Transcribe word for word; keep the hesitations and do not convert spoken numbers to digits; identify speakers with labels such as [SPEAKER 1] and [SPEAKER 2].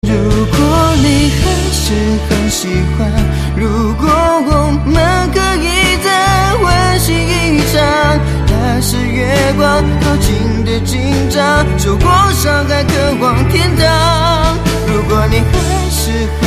[SPEAKER 1] 如果你还是很喜欢，如果我们可以再温习一场，那是月光靠近的紧张，受过伤害渴望天堂。如果你还是